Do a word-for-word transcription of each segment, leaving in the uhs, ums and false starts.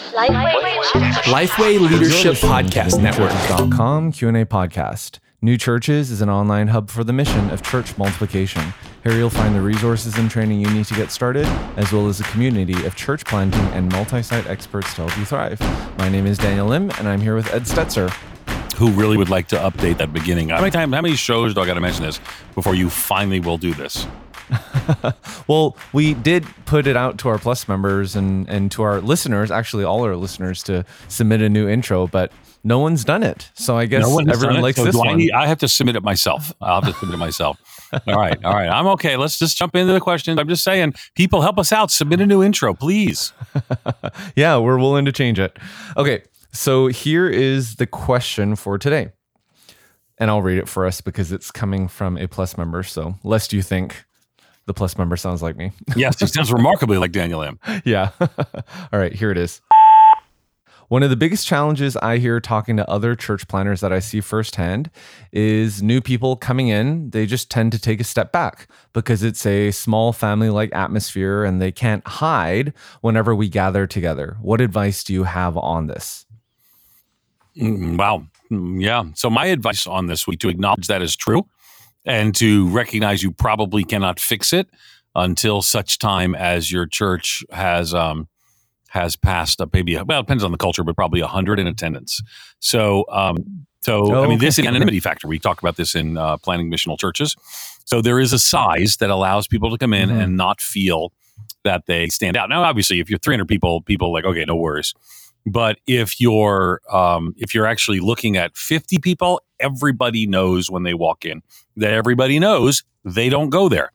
Lifeway Leadership Podcast Network. dot com Q and A podcast. New Churches is an online hub for the mission of church multiplication. Here you'll find the resources and training you need to get started, as well as a community of church planting and multi-site experts to help you thrive. My name is Daniel Lim, and I'm here with Ed Stetzer, who really would like to update that beginning. How many times, how many shows do I got to mention this before you finally will do this? Well, we did put it out to our Plus members and, and to our listeners, actually all our listeners, to submit a new intro, but no one's done it. So I guess no everyone likes so this do one. I, need, I have to submit it myself. I'll have to submit it myself. All right. All right. I'm okay. Let's just jump into the questions. I'm just saying, people, help us out. Submit a new intro, please. Yeah, we're willing to change it. Okay. So here is the question for today. And I'll read it for us because it's coming from a Plus member. So lest you think the Plus member sounds like me. Yes, he sounds remarkably like Daniel M. Yeah. All right, here it is. One of the biggest challenges I hear talking to other church planners that I see firsthand is new people coming in. They just tend to take a step back because it's a small family-like atmosphere and they can't hide whenever we gather together. What advice do you have on this? Mm, wow. Mm, yeah. So my advice on this week, to acknowledge that is true and to recognize you probably cannot fix it until such time as your church has um, has passed up maybe, well, it depends on the culture, but probably one hundred in attendance. So, um, so oh, I mean, okay. This is an anonymity factor. We talk about this in uh, planning missional churches. So there is a size that allows people to come in mm-hmm. and not feel that they stand out. Now, obviously, if you're three hundred people, people are like, okay, no worries. But if you're um, if you're actually looking at fifty people, everybody knows when they walk in that everybody knows they don't go there.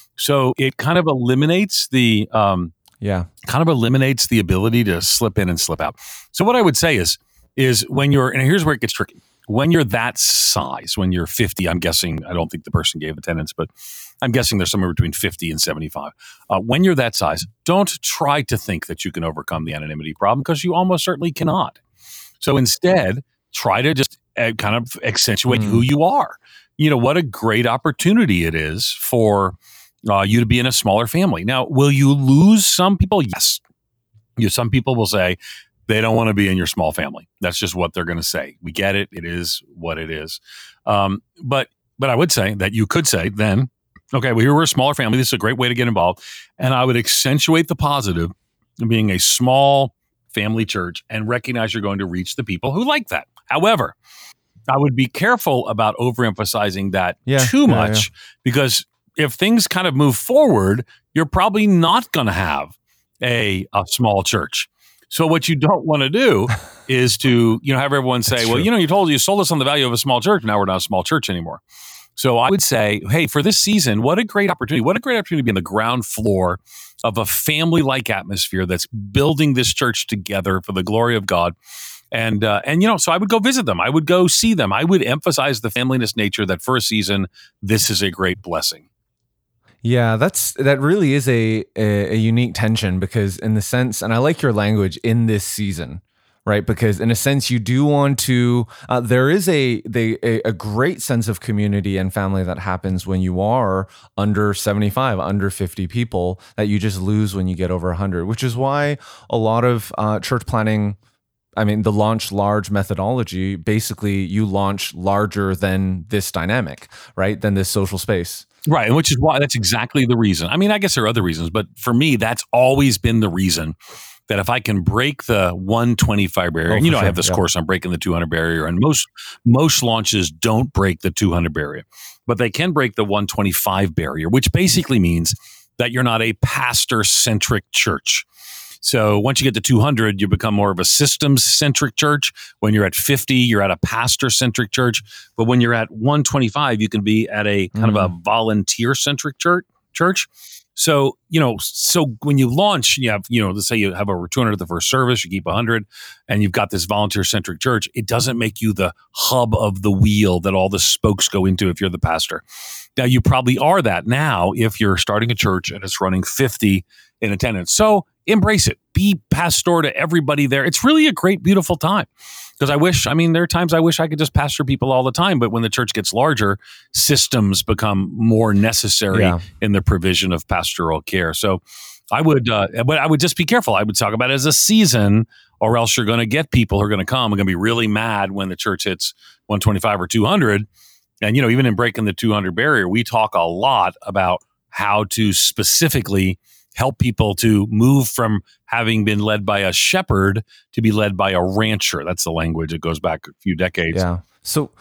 So it kind of eliminates the um, yeah kind of eliminates the ability to slip in and slip out. So what I would say is is when you're, and here's where it gets tricky. When you're that size, when you're fifty, I'm guessing, I don't think the person gave attendance, but I'm guessing there's somewhere between fifty and seventy-five. Uh, when you're that size, don't try to think that you can overcome the anonymity problem because you almost certainly cannot. So instead, try to just uh, kind of accentuate mm. who you are. You know, what a great opportunity it is for uh, you to be in a smaller family. Now, will you lose some people? Yes. You know, some people will say, they don't want to be in your small family. That's just what they're going to say. We get it. It is what it is. Um, but but I would say that you could say then, okay, well, here we're a smaller family. This is a great way to get involved. And I would accentuate the positive of being a small family church and recognize you're going to reach the people who like that. However, I would be careful about overemphasizing that yeah, too much yeah, yeah. because if things kind of move forward, you're probably not going to have a, a small church. So what you don't want to do is to, you know, have everyone say, well, you know, you told you sold us on the value of a small church. Now we're not a small church anymore. So I would say, hey, for this season, what a great opportunity. What a great opportunity to be on the ground floor of a family-like atmosphere that's building this church together for the glory of God. And, uh, and you know, so I would go visit them. I would go see them. I would emphasize the familyness nature that for a season, this is a great blessing. Yeah, that's that really is a, a a unique tension because in the sense, and I like your language, in this season, right? Because in a sense, you do want to. Uh, there is a they a, a great sense of community and family that happens when you are under seventy-five, under fifty people that you just lose when you get over one hundred. Which is why a lot of uh, church planning. I mean, the launch large methodology. Basically, you launch larger than this dynamic, right? Than this social space. Right, and which is why that's exactly the reason. I mean, I guess there are other reasons, but for me, that's always been the reason that if I can break the one twenty-five barrier, oh, and you know, sure. I have this yeah. course on breaking the two hundred barrier, and most most launches don't break the two hundred barrier, but they can break the one twenty-five barrier, which basically means that you're not a pastor-centric church. So once you get to two hundred, you become more of a systems-centric church. When you're at fifty, you're at a pastor-centric church. But when you're at one twenty-five, you can be at a kind mm-hmm. of a volunteer-centric church. Church. So, you know, so when you launch, you have, you know, let's say you have over two hundred at the first service, you keep one hundred, and you've got this volunteer-centric church, it doesn't make you the hub of the wheel that all the spokes go into if you're the pastor. Now, you probably are that now if you're starting a church and it's running fifty in attendance. So embrace it. Be pastor to everybody there. It's really a great, beautiful time. Because I wish, I mean, there are times I wish I could just pastor people all the time, but when the church gets larger, systems become more necessary yeah. in the provision of pastoral care. So I would, uh, but I would just be careful. I would talk about it as a season or else you're going to get people who are going to come and going to be really mad when the church hits one twenty-five or two hundred. And, you know, even in breaking the two hundred barrier, we talk a lot about how to specifically help people to move from having been led by a shepherd to be led by a rancher. That's the language. It goes back a few decades. Yeah. So,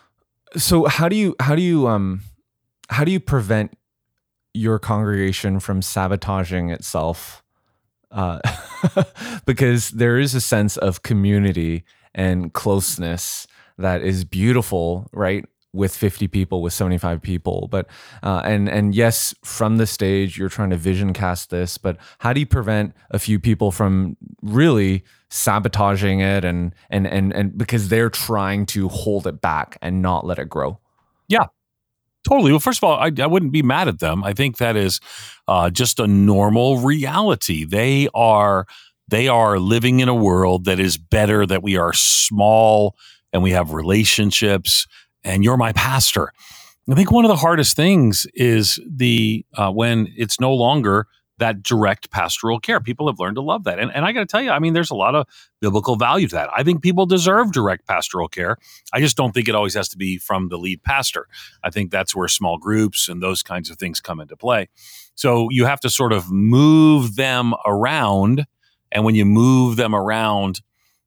so how do you, how do you, um, how do you prevent your congregation from sabotaging itself? Uh, because there is a sense of community and closeness that is beautiful, right? With fifty people, with seventy-five people, but uh, and and yes, from the stage you're trying to vision cast this, but how do you prevent a few people from really sabotaging it and and and and because they're trying to hold it back and not let it grow? Yeah, totally. Well, first of all, I, I wouldn't be mad at them. I think that is uh, just a normal reality. They are they are living in a world that is better, that we are small and we have relationships. And you're my pastor. I think one of the hardest things is the uh, when it's no longer that direct pastoral care. People have learned to love that. And, and I got to tell you, I mean, there's a lot of biblical value to that. I think people deserve direct pastoral care. I just don't think it always has to be from the lead pastor. I think that's where small groups and those kinds of things come into play. So you have to sort of move them around. And when you move them around,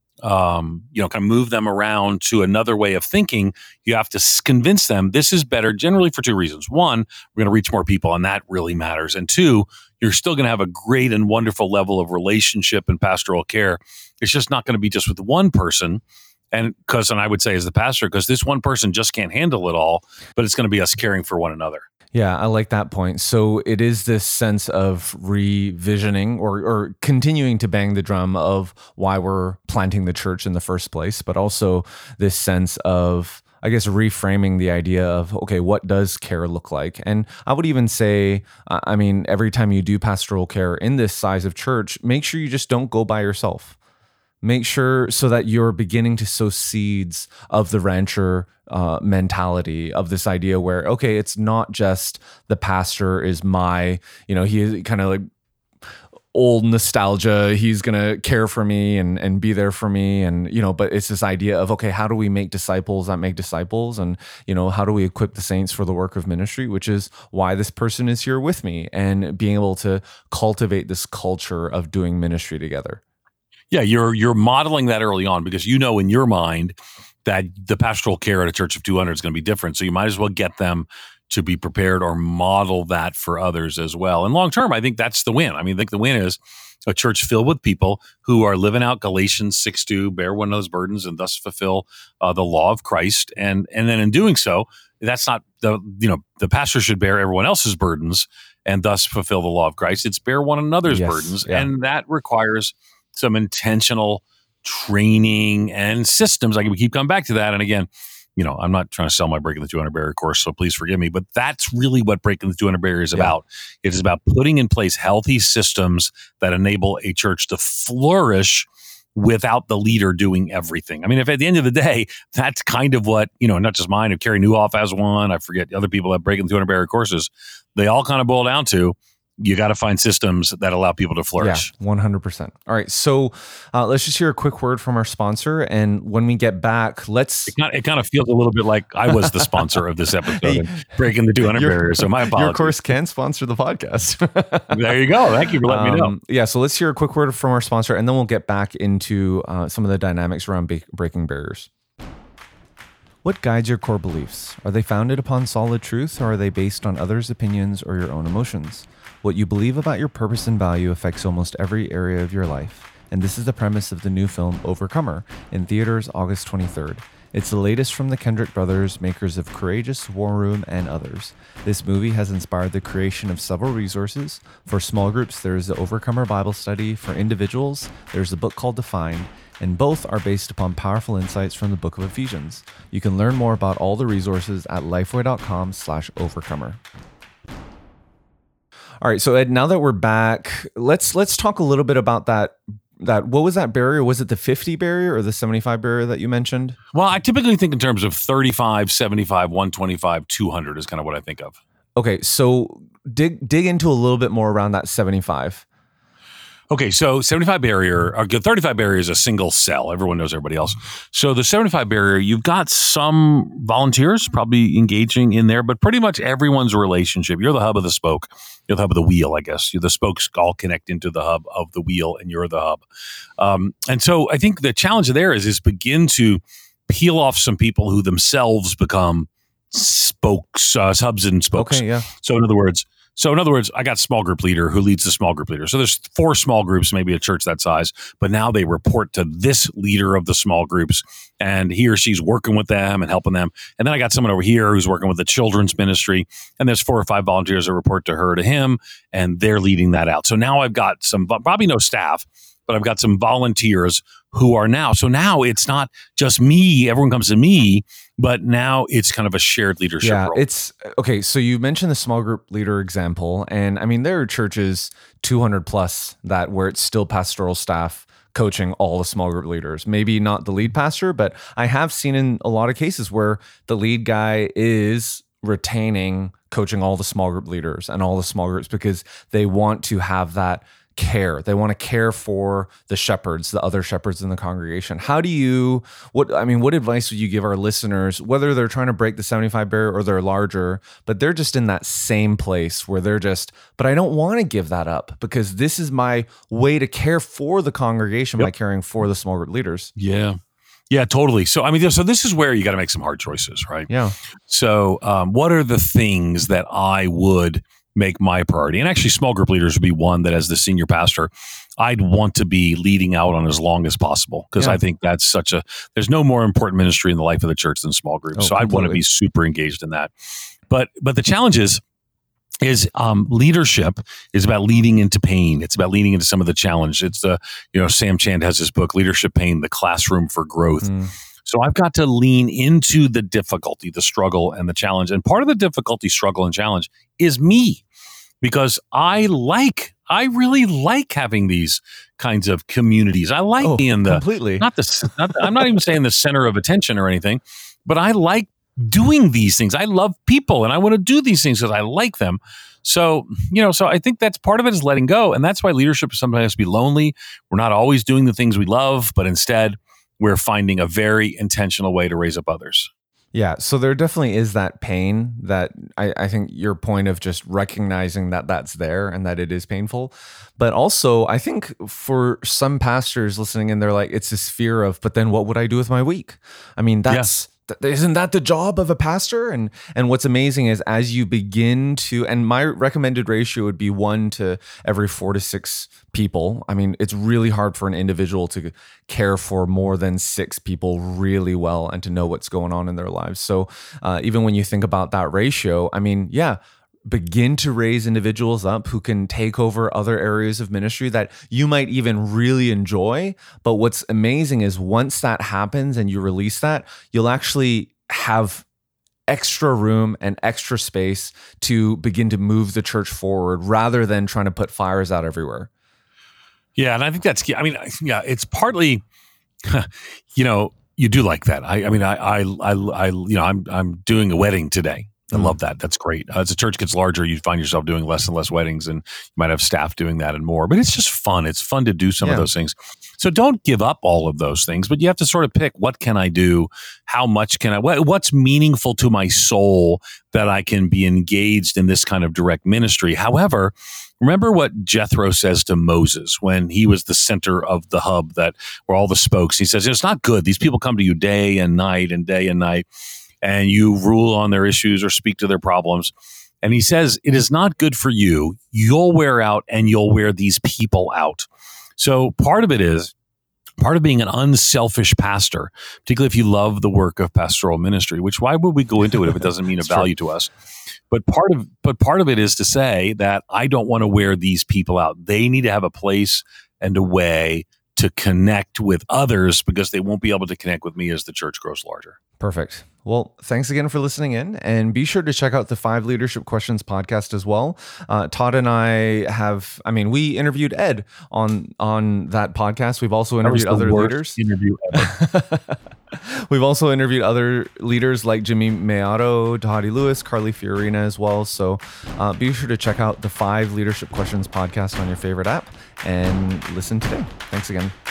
Um, you know, kind of move them around to another way of thinking, you have to s- convince them this is better, generally for two reasons. One, we're going to reach more people, and that really matters. And two, you're still going to have a great and wonderful level of relationship and pastoral care. It's just not going to be just with one person. And because, and I would say as the pastor, because this one person just can't handle it all, but it's going to be us caring for one another. Yeah, I like that point. So it is this sense of revisioning or, or continuing to bang the drum of why we're planting the church in the first place, but also this sense of, I guess, reframing the idea of, okay, what does care look like? And I would even say, I mean, every time you do pastoral care in this size of church, make sure you just don't go by yourself. Make sure so that you're beginning to sow seeds of the rancher uh, mentality of this idea where, okay, it's not just the pastor is my, you know, he is kind of like old nostalgia. He's going to care for me and, and be there for me. And, you know, but it's this idea of, okay, how do we make disciples that make disciples? And, you know, how do we equip the saints for the work of ministry, which is why this person is here with me, and being able to cultivate this culture of doing ministry together. Yeah, you're you're modeling that early on because you know in your mind that the pastoral care at a church of two hundred is going to be different. So you might as well get them to be prepared or model that for others as well. And long term, I think that's the win. I mean, I think the win is a church filled with people who are living out Galatians six two, bear one of those burdens and thus fulfill uh, the law of Christ. And and then in doing so, that's not the, you know, the pastor should bear everyone else's burdens and thus fulfill the law of Christ. It's bear one another's yes, burdens. Yeah. And that requires some intentional training and systems. Like we keep coming back to that. And again, you know, I'm not trying to sell my Breaking the two hundred Barrier course, so please forgive me, but that's really what Breaking the two hundred Barrier is yeah. about. It is about putting in place healthy systems that enable a church to flourish without the leader doing everything. I mean, if at the end of the day, that's kind of what, you know, not just mine, if Carey Nieuwhof has one, I forget other people that Breaking the two hundred Barrier courses, they all kind of boil down to, you got to find systems that allow people to flourish. Yeah, one hundred percent. All right. So uh, let's just hear a quick word from our sponsor. And when we get back, let's... It kind, of, it kind of feels a little bit like I was the sponsor of this episode, hey, Breaking the two hundred your, Barrier. So my apologies. Your course can sponsor the podcast. There you go. Thank you for letting um, me know. Yeah. So let's hear a quick word from our sponsor, and then we'll get back into uh, some of the dynamics around ba- breaking barriers. What guides your core beliefs? Are they founded upon solid truth, or are they based on others' opinions or your own emotions? What you believe about your purpose and value affects almost every area of your life, and this is the premise of the new film Overcomer, in theaters August twenty-third. It's the latest from the Kendrick brothers, makers of Courageous, War Room, and others. This movie has inspired the creation of several resources. For small groups, there is the Overcomer Bible Study. For individuals, there's a book called Defined, and both are based upon powerful insights from the book of Ephesians. You can learn more about all the resources at lifeway.com slash overcomer. All right, so Ed, now that we're back, let's let's talk a little bit about that. That what was that barrier? Was it the fifty barrier or the seventy-five barrier that you mentioned? Well, I typically think in terms of thirty-five, seventy-five, one twenty-five, two hundred is kind of what I think of. Okay, so dig dig into a little bit more around that seventy-five. Okay, so seventy-five barrier, or thirty-five barrier is a single cell. Everyone knows everybody else. So the seventy-five barrier, you've got some volunteers probably engaging in there, but pretty much everyone's a relationship. You're the hub of the spoke. You're the hub of the wheel, I guess. You're the spokes all connect into the hub of the wheel, and you're the hub. Um, and so I think the challenge there is, is begin to peel off some people who themselves become spokes, uh, hubs and spokes. Okay, yeah. So in other words, So in other words, I got small group leader who leads the small group leader. So there's four small groups, maybe a church that size, but now they report to this leader of the small groups, and he or she's working with them and helping them. And then I got someone over here who's working with the children's ministry, and there's four or five volunteers that report to her, to him, and they're leading that out. So now I've got some, probably no staff, but I've got some volunteers who are now. So now it's not just me, everyone comes to me, but now it's kind of a shared leadership yeah, role. It's okay. So you mentioned the small group leader example, and I mean, there are churches two hundred plus that where it's still pastoral staff coaching all the small group leaders. Maybe not the lead pastor, but I have seen in a lot of cases where the lead guy is retaining coaching all the small group leaders and all the small groups because they want to have that care. They want to care for the shepherds, the other shepherds in the congregation. How do you, what, I mean, what advice would you give our listeners, whether they're trying to break the seventy-five barrier or they're larger, but they're just in that same place where they're just, but I don't want to give that up because this is my way to care for the congregation yep. by caring for the small group leaders. Yeah. Yeah, totally. So, I mean, so this is where you got to make some hard choices, right? Yeah. So, um, what are the things that I would make my priority? And actually, small group leaders would be one that, as the senior pastor, I'd want to be leading out on as long as possible because yeah. I think that's such a, there's no more important ministry in the life of the church than small groups. Oh, so completely. I'd want to be super engaged in that. But, but the challenge is, is um, leadership is about leading into pain. It's about leading into some of the challenge. It's the, you know, Sam Chand has his book, Leadership Pain, the Classroom for Growth. Mm. So I've got to lean into the difficulty, the struggle, and the challenge. And part of the difficulty, struggle, and challenge is me, because I like, I really like having these kinds of communities. I like oh, being the completely not the. Not the I'm not even saying the center of attention or anything, but I like doing these things. I love people, and I want to do these things because I like them. So, you know, so I think that's part of it is letting go, and that's why leadership sometimes has to be lonely. We're not always doing the things we love, but instead, we're finding a very intentional way to raise up others. Yeah, so there definitely is that pain that I, I think your point of just recognizing that that's there and that it is painful. But also, I think for some pastors listening in, they're like, it's this fear of, but then what would I do with my week? I mean, that's... Yeah. Isn't that the job of a pastor? And and what's amazing is as you begin to, and my recommended ratio would be one to every four to six people. I mean, it's really hard for an individual to care for more than six people really well and to know what's going on in their lives. So uh, even when you think about that ratio, I mean, yeah, begin to raise individuals up who can take over other areas of ministry that you might even really enjoy. But what's amazing is once that happens and you release that, you'll actually have extra room and extra space to begin to move the church forward rather than trying to put fires out everywhere. Yeah, and I think that's key. I mean, yeah, it's partly, you know, you do like that. I, I mean, I, I, I, I, you know, I'm, I'm doing a wedding today. I love that. That's great. Uh, as the church gets larger, you find yourself doing less and less weddings, and you might have staff doing that and more. But it's just fun. It's fun to do some yeah. of those things. So don't give up all of those things, but you have to sort of pick, what can I do? How much can I, what, what's meaningful to my soul that I can be engaged in this kind of direct ministry? However, remember what Jethro says to Moses when he was the center of the hub that were all the spokes. He says, it's not good. These people come to you day and night and day and night, and you rule on their issues or speak to their problems. And he says, it is not good for you. You'll wear out and you'll wear these people out. So part of it is, part of being an unselfish pastor, particularly if you love the work of pastoral ministry, which why would we go into it if it doesn't mean a value to us? But part of but part of it is to say that I don't want to wear these people out. They need to have a place and a way to connect with others because they won't be able to connect with me as the church grows larger. Perfect. Well, thanks again for listening in, and be sure to check out the Five Leadership Questions podcast as well. Uh, Todd and I have, I mean, we interviewed Ed on on that podcast. We've also interviewed other leaders. Interview ever. We've also interviewed other leaders like Jimmy Mayato, Tahati Lewis, Carly Fiorina as well. So uh, be sure to check out the Five Leadership Questions podcast on your favorite app and listen today. Thanks again.